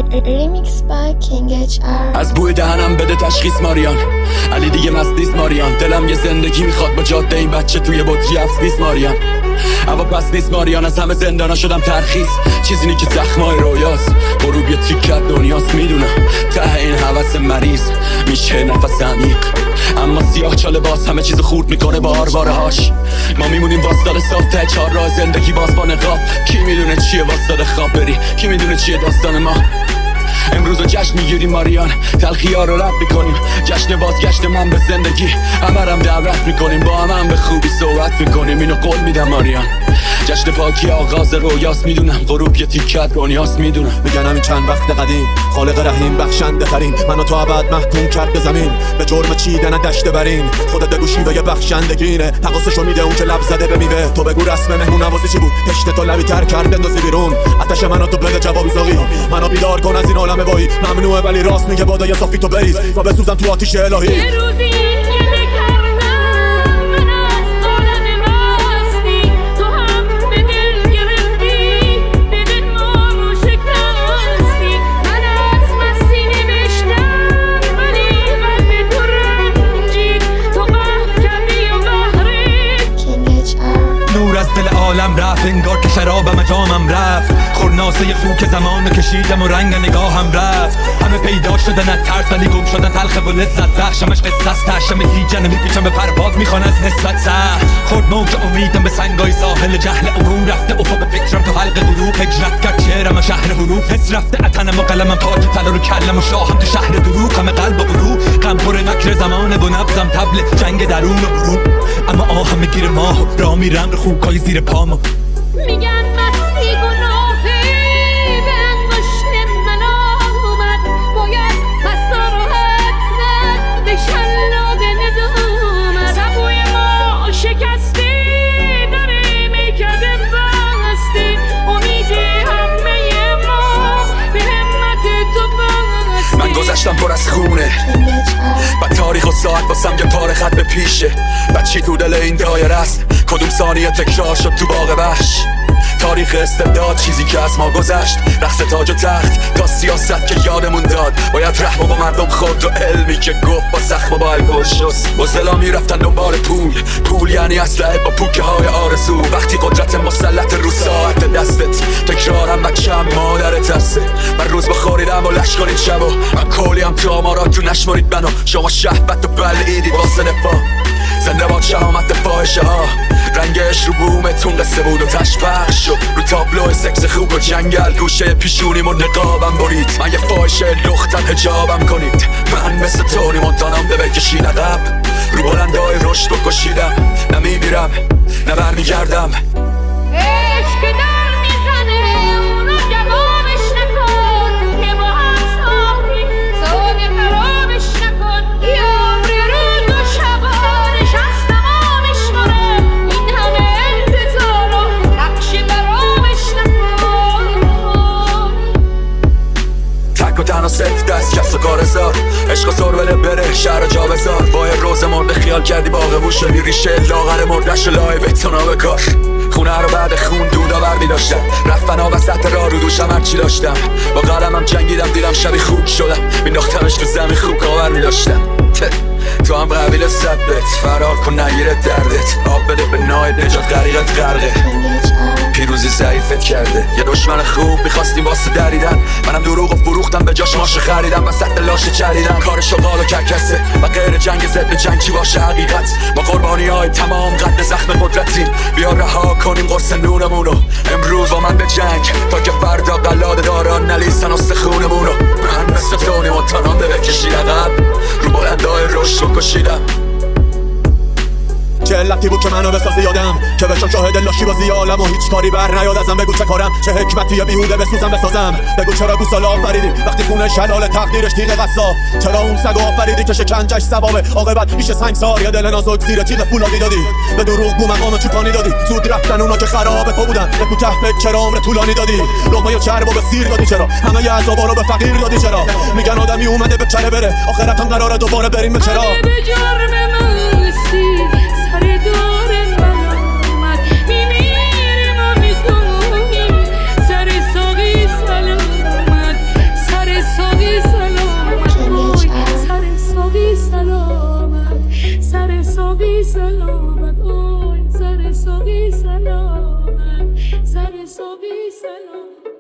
Remix by King HR. از بوی دهنم بده تشخیص ماریان، علی دیگه مست نیست ماریان. دلم یه زندگی میخواد با جاده این بچه توی بطری افس نیست ماریان. اما پس نیست ماریان، از همه زندانا شدم ترخیص. چیزی نی که زخمای رویاست، غروب یه تیکت دنیاست. میدونم ته این حوث مریض میشه نفس عمیق، اما سیاه چاله باز همه چیز خورد میکنه با آرواره هاش. ما میمونیم واسطال صاف ته چهار راه زندگی باز با نقاب. کی میدونه چیه واسطال خواب بری، کی میدونه چیه داستان ما. امروز رو جشن میگیریم ماریان، تلخی ها رو رد میکنیم. جشن بازگشت من به زندگی، همرم دعوت میکنیم. با هم به خوبی صحبت میکنیم، اینو قول میدم ماریان. جشن پاکی آغاز رویاست، میدونم غروب یه تیکت دنیاست. میدونم میگن همین چند وقت قدیم خالق رحیم بخشنده ترین منو تا ابد محکوم کرد به زمین به جرم چیدن دشت برین. خودت بگو شیوه بخشندگینه، تقاصشو میده اون که لب زده به میوه. تو بگو رسم مهمون نوازی چی بود، تشت تو لبی تر کرد بندازی بیرون. آتش منو تو بده جوابی زاغی، منو بیدار کن از این عالم وای. ممنوعه ولی راست میگه بادای صافی تو بریز و بسوزم تو آتیش الهی. نور از دل عالم رفت، انگار که شرابم جامم رفت. خورناسه خوک زمانو کشیدم و رنگ نگاهم رفت. همه پیدا شدن از ترس ولی گم شدن تلخ و لذت بخشمش قصه است. تشم هیجن میپیچم به پرباد میخوان از نسبت سخت. خورد موج امیدم به سنگای ساحل جهل عبور رفته. افق فکرم تو حلق دروغ هجرت کرد چهرم شهر حروف. حس رفته اتنم و قلمم تاج طلا رو کلم و شاهم تو شهر دروغ. همه قلب و غرور غم پر نکر زمانه و نبضم طبل جنگ درون و برون. اما آهم میگیره ماه را میرم رو خوکای زیر پامو. میگن مستی گناهه به انگشت من آمد. باید بسا رو حد زد به شلاق ندامت. سبوی ما شکسته داره میکده بسته. امید همه ما به همت تو بسته. من گذشتم پر از خونه و تاریخ و ساعت باسم یه پاره خط به پیشه. بچی تو دل این دایره است، کدوم ثانیه تکرار شد تو باغ وحش. تاریخ استبداد چیزی که از ما گذشت، رقص تاج و تخت تا سیاست که یادمون داد. باید رحم با مردم خورد و علمی که گفت با زخم و با الکل شست. بزدلا میرفتن دنبال پول یعنی اسلحه با پوکه های آرزو. وقتی قدرت مسلط رو ساعت دستت، تکرارم بچم مادرت هسته. من روز بخوریدم و لش کنید شب و من کلیم تو آمارات تو نشمارید منو. شما شهوت و بلعیدید واسه نفا. زنده باد شهامت فاحشه ها، رنگش رو بومتون قصه بود و تشبخش شد. رو تابلو سکس خوب و جنگل گوشه پیشونیم و نقابم برید. من یه فاحشه لختم هجابم کنید. من مثل تونی مونتانام به بکشید عقب. رو بلندای رشد بکشیدم، نمیمیرم نه برمیگردم. عشق در میزنه اونو جوابش نکن. که با هم سامی ساده خرابش نکن. یا و تنها سفت دست کس و کار زار. عشق و سربله بره شهر جا بزار. با یه روز مرده خیال کردی باغ بوش شدی ریشه لاغر مردش لای بتونا به کار. خونه رو بعد خون دودا بردی داشتم، رفتن وسط راه رو دوشم هرچی داشتم. با قلمم جنگیدم دیدم شبی خوک شدم، مینداختمش تو زمین خوک آور میداشتم. تو هم قبیل صبت فرار کن نگیرت دردت. آب بده به ناید نجات غریقت غرقه. پیروزی ضعیفت کرده یه دشمن خوب میخواستیم واسه دریدن. منم دروغ و فروختم به جاش ماشه خریدم. وسط لاشه چریدم کار شغال و کرکسه و غیر جنگ ضد جنگ چی باشه حقیقت. ما قربانی های تمام قد زخم قدرتیم. بیا رها کنیم قرص نونمونو امروز با من به جنگ تا که فردا قلاده داران نلیسن استخونمونو. من مثل تونی مونتانام به بکشید عقب. رو بلندای رشد رو کشیدم. چه علتی بود که منو بسازی یادم که بشم شاهد لاشی بازی عالم و هیچ کاری بر نیاد ازم. بگو چه کارم، چه حکمتی بیهوده بسوزم بسازم. بگو چرا گوساله آفریدی وقتی خونه شلال تقدیرش تیغ قصاب. چرا اون سگو آفریدی که شکنجش ثوابه عاقبت میشه سنگسار. یه دل نازک زیر تیغ فولادی دادی، به دروغ گو مقام چوپانی دادی. زود رفتن اونا که خراب تو بودن، بگو تحت چرا عمر طولانی دادی. لقمه چربو به سیر دادی چرا، همه عذابا رو به فقیر دادی چرا. میگن آدمی اومده به چره بره، آخرت هم قراره دوباره بریم به چرا. سر حسابی سلام